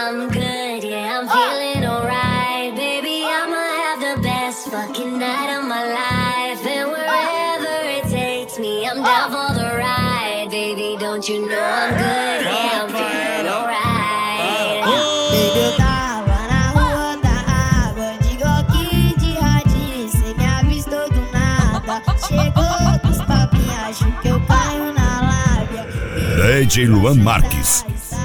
I'm good, yeah, I'm feeling alright. Baby, I'ma have the best fucking night of my life. And wherever it takes me, I'm down for the ride. Baby, don't you know I'm good, yeah, I'm feeling alright. Baby, eu tava na rua da água, de Glock de radinho, cê me avistou do nada. Chegou dos papinhos, acho que eu caio na lábia. DJ Luan Marques.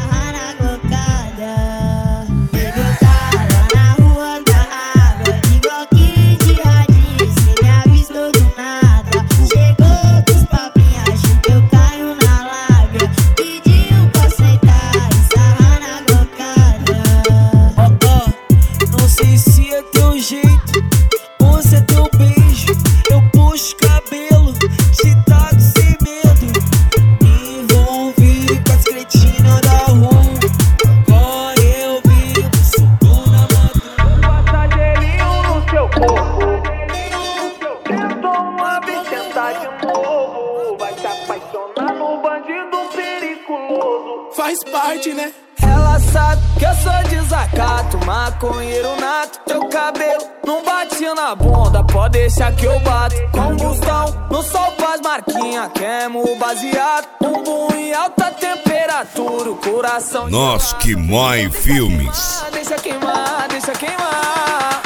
Faz parte, né? Ela sabe que eu sou desacato, maconheiro nato. Teu cabelo não bate na bunda, pode deixar que eu bato. Combustão, no sol faz marquinha, queimo o baseado. Bumbum em alta temperatura, o coração. Nós que mói filmes. Deixa queimar, deixa queimar.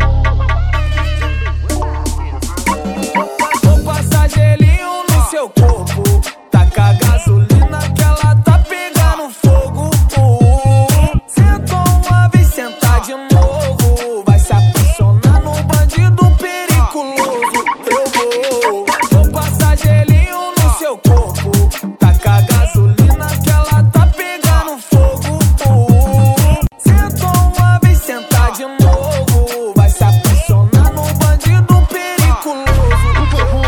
Vou passar gelinho no seu corpo, taca gasolina que ela tá pegando fogo. Sentou uma vez, sentar de novo, vai se apaixonar no bandido periculoso. Eu vou passar gelinho no seu corpo, taca gasolina que ela tá pegando fogo. Sentou uma vez, sentar de novo, vai se apaixonar no bandido periculoso. Por favor,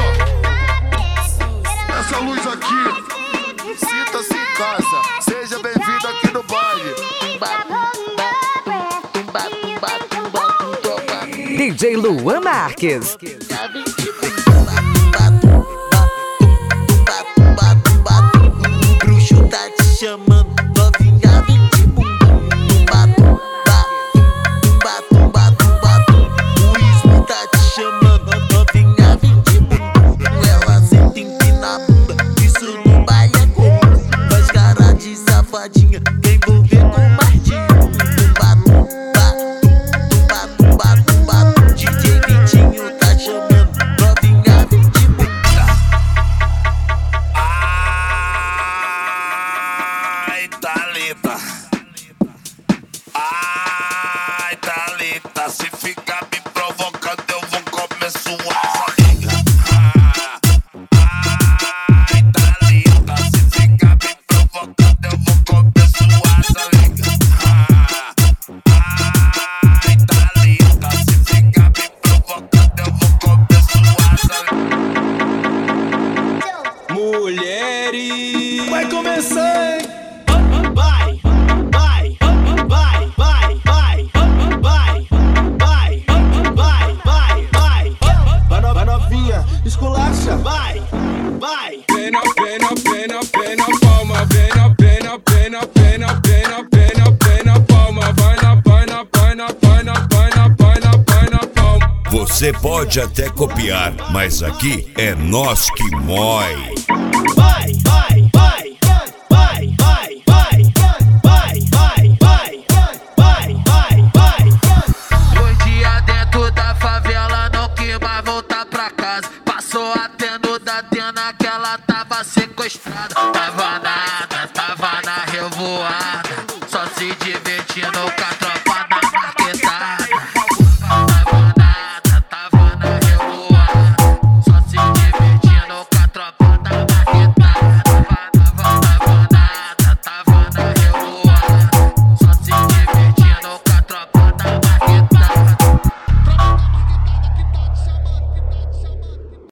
essa luz aqui, sinta-se em casa, seja bem-vindo aqui no baile. DJ Luan Marques. O bruxo tá te chamando, novinha, vem de bumbum. O ismo tá te chamando, novinha, vem de bumbum. Ela senta empina a bunda, isso não baile é comum. Faz cara de safadinha, quer envolver com mais de um. DJ Vitinho tá chamando, novinha, vem de bumbum. Ai, Thalita. Ai, Thalita. Se ficar me provocando, eu vou comer sua liga. Ai, Thalita. Se ficar me provocando, eu vou comer sua liga. Ai, Thalita. Se ficar me provocando, eu vou comer sua liga. Mulheres, vai começar, hein? Vai, vai, vai, vai, vai, vai, vai, vai, vai, vai. Vai novinha, esculacha. Vai, vai. Pena, pena, pena, pena, palma. Pena, pena, pena, pena, pena, pena, pena, palma. Vai na, vai na, vai na, vai na, vai na, vai na, vai na, palma. Você pode até copiar, mas aqui é nós que mói. Vai, vai, vai, vai, vai, vai, vai, vai, vai, vai, vai, vai. 2 dias dentro da favela, não quis mais voltar pra casa. Passou até no da Atena que ela tava sequestrada. Tava na revoada, só se divertindo com a tropa.